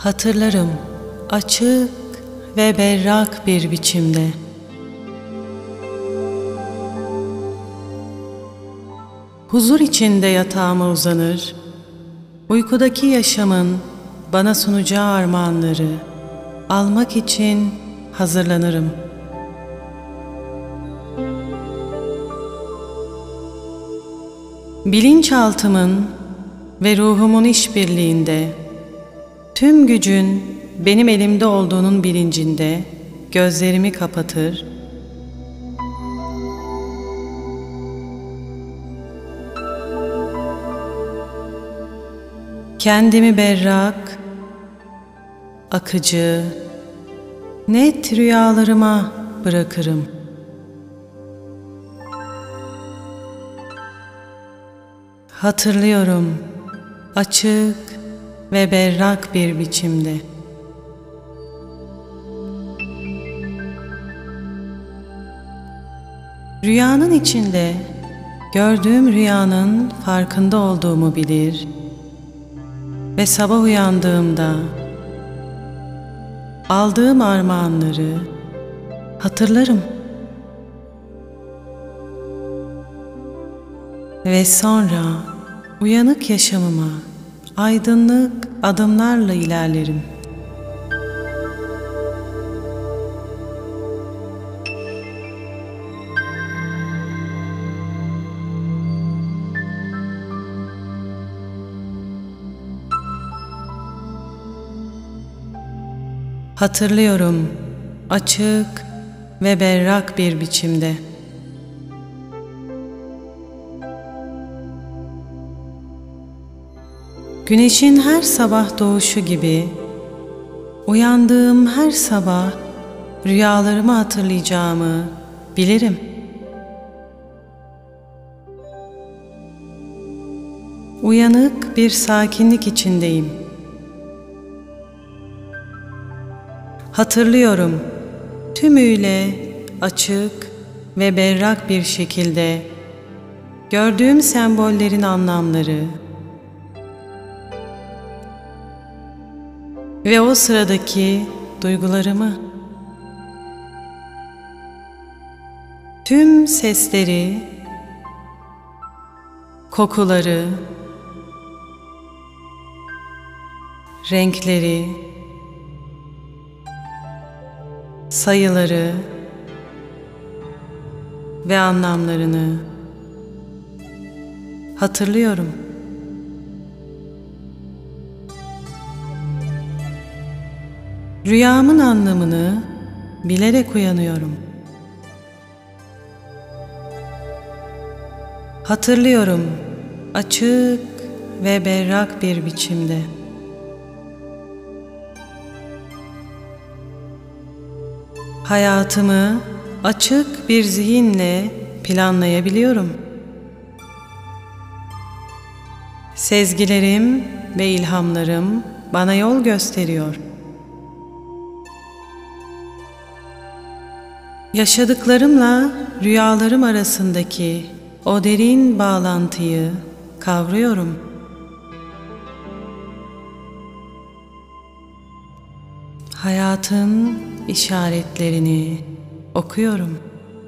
Hatırlarım açık ve berrak bir biçimde. Huzur içinde yatağıma uzanır, uykudaki yaşamın bana sunacağı armağanları almak için hazırlanırım. Bilinçaltımın ve ruhumun işbirliğinde, tüm gücün benim elimde olduğunun bilincinde gözlerimi kapatır, kendimi berrak, akıcı, net rüyalarıma bırakırım. Hatırlıyorum açık ve berrak bir biçimde. Rüyanın içinde gördüğüm rüyanın farkında olduğumu bilir ve sabah uyandığımda aldığım armağanları hatırlarım. Ve sonra uyanık yaşamıma aydınlık adımlarla ilerlerim. Hatırlıyorum açık ve berrak bir biçimde. Güneşin her sabah doğuşu gibi uyandığım her sabah rüyalarımı hatırlayacağımı bilirim. Uyanık bir sakinlik içindeyim. Hatırlıyorum tümüyle açık ve berrak bir şekilde gördüğüm sembollerin anlamları ve o sıradaki duygularımı, tüm sesleri, kokuları, renkleri, sayıları ve anlamlarını hatırlıyorum. Rüyamın anlamını bilerek uyanıyorum. Hatırlıyorum açık ve berrak bir biçimde. Hayatımı açık bir zihinle planlayabiliyorum. Sezgilerim ve ilhamlarım bana yol gösteriyor. Yaşadıklarımla rüyalarım arasındaki o derin bağlantıyı kavruyorum. Hayatın işaretlerini okuyorum.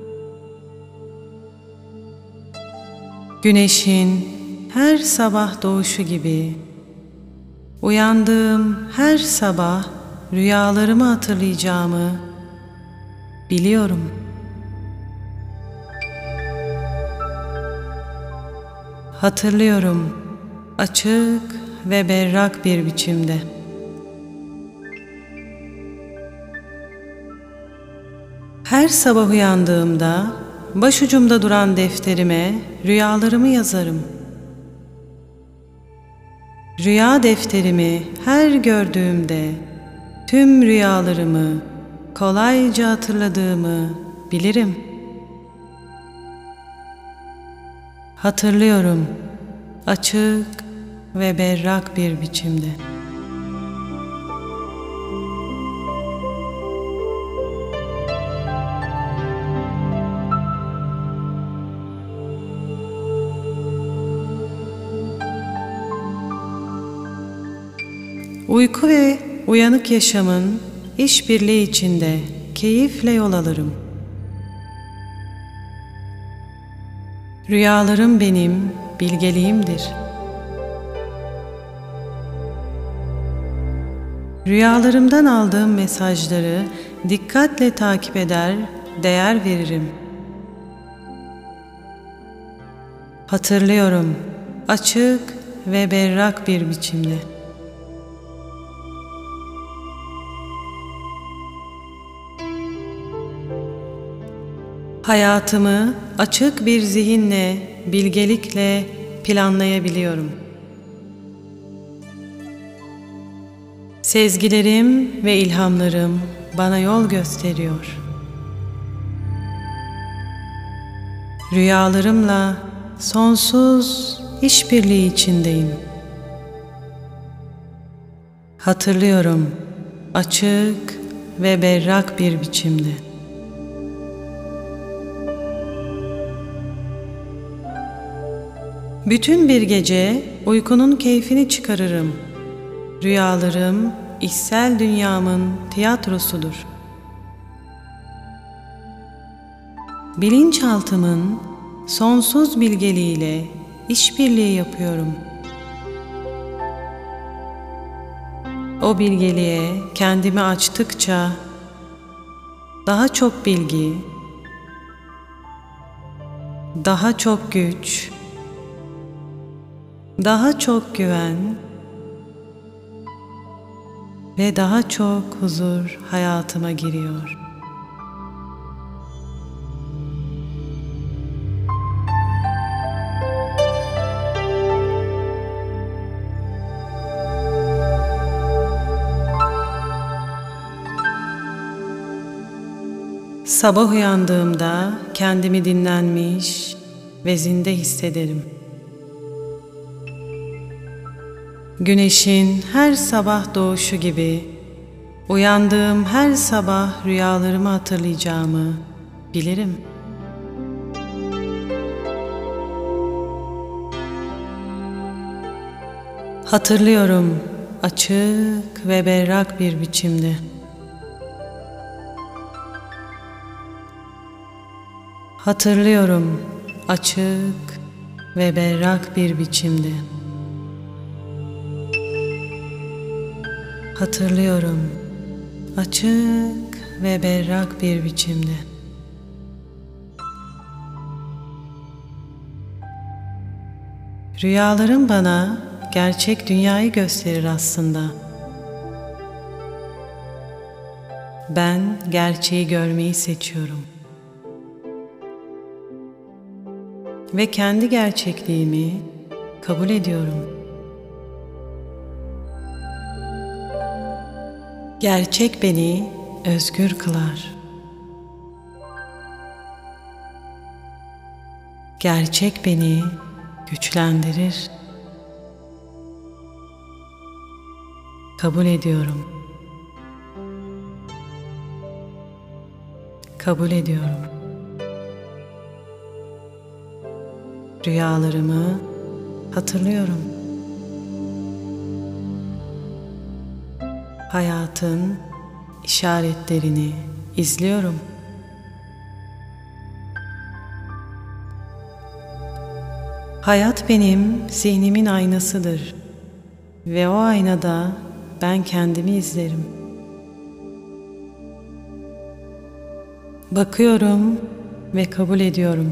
Güneşin her sabah doğuşu gibi uyandığım her sabah rüyalarımı hatırlayacağımı biliyorum. Hatırlıyorum açık ve berrak bir biçimde. Her sabah uyandığımda başucumda duran defterime rüyalarımı yazarım. Rüya defterimi her gördüğümde tüm rüyalarımı kolayca hatırladığımı bilirim. Hatırlıyorum açık ve berrak bir biçimde. Uyku ve uyanık yaşamın işbirliği içinde keyifle yol alırım. Rüyalarım benim bilgeliğimdir. Rüyalarımdan aldığım mesajları dikkatle takip eder, değer veririm. Hatırlıyorum, açık ve berrak bir biçimde. Hayatımı açık bir zihinle, bilgelikle planlayabiliyorum. Sezgilerim ve ilhamlarım bana yol gösteriyor. Rüyalarımla sonsuz işbirliği içindeyim. Hatırlıyorum, açık ve berrak bir biçimde. Bütün bir gece uykunun keyfini çıkarırım. Rüyalarım, içsel dünyamın tiyatrosudur. Bilinçaltımın sonsuz bilgeliğiyle işbirliği yapıyorum. O bilgeliğe kendimi açtıkça daha çok bilgi, daha çok güç, daha çok güven ve daha çok huzur hayatıma giriyor. Sabah uyandığımda kendimi dinlenmiş ve zinde hissederim. Güneşin her sabah doğuşu gibi uyandığım her sabah rüyalarımı hatırlayacağımı bilirim. Hatırlıyorum, açık ve berrak bir biçimde. Hatırlıyorum, açık ve berrak bir biçimde. Hatırlıyorum, açık ve berrak bir biçimde. Rüyalarım bana gerçek dünyayı gösterir aslında. Ben gerçeği görmeyi seçiyorum. Ve kendi gerçekliğimi kabul ediyorum. Gerçek beni özgür kılar. Gerçek beni güçlendirir. Kabul ediyorum. Kabul ediyorum. Rüyalarımı hatırlıyorum. Hayatın işaretlerini izliyorum. Hayat benim zihnimin aynasıdır ve o aynada ben kendimi izlerim. Bakıyorum ve kabul ediyorum.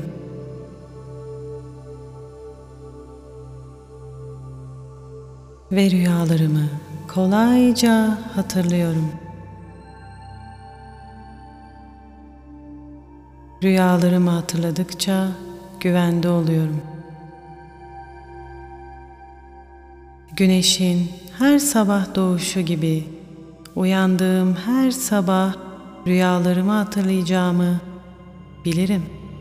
Ve rüyalarımı kolayca hatırlıyorum. Rüyalarımı hatırladıkça güvende oluyorum. Güneşin her sabah doğuşu gibi uyandığım her sabah rüyalarımı hatırlayacağımı bilirim.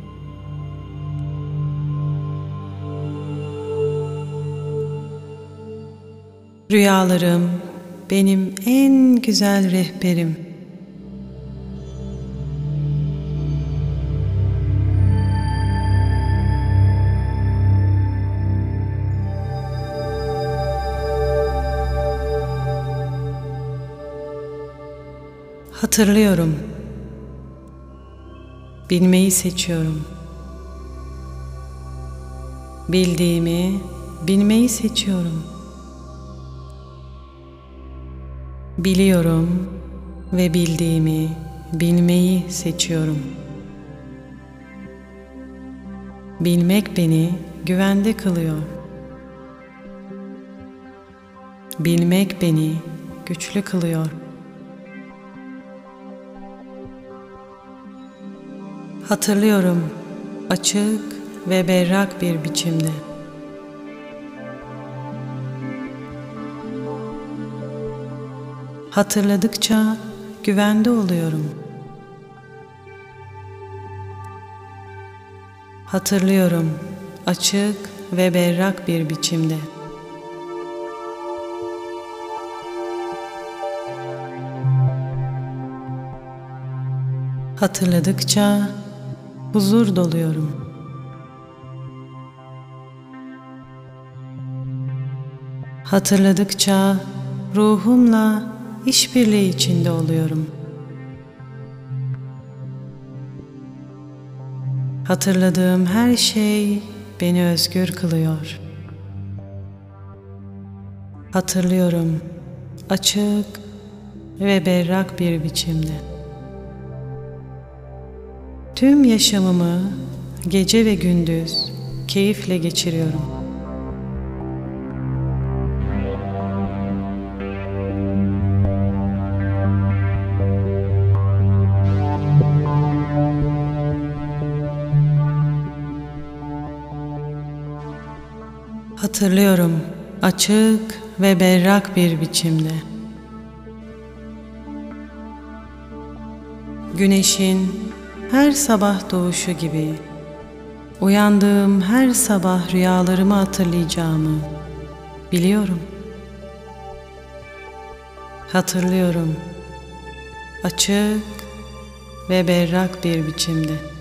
Rüyalarım benim en güzel rehberim. Hatırlıyorum. Bilmeyi seçiyorum. Bildiğimi bilmeyi seçiyorum. Biliyorum ve bildiğimi bilmeyi seçiyorum. Bilmek beni güvende kılıyor. Bilmek beni güçlü kılıyor. Hatırlıyorum açık ve berrak bir biçimde. Hatırladıkça güvende oluyorum. Hatırlıyorum açık ve berrak bir biçimde. Hatırladıkça huzur doluyorum. Hatırladıkça ruhumla işbirliği içinde oluyorum. Hatırladığım her şey beni özgür kılıyor. Hatırlıyorum açık ve berrak bir biçimde. Tüm yaşamımı gece ve gündüz keyifle geçiriyorum. Hatırlıyorum açık ve berrak bir biçimde. Güneşin her sabah doğuşu gibi uyandığım her sabah rüyalarımı hatırlayacağımı biliyorum. Hatırlıyorum açık ve berrak bir biçimde.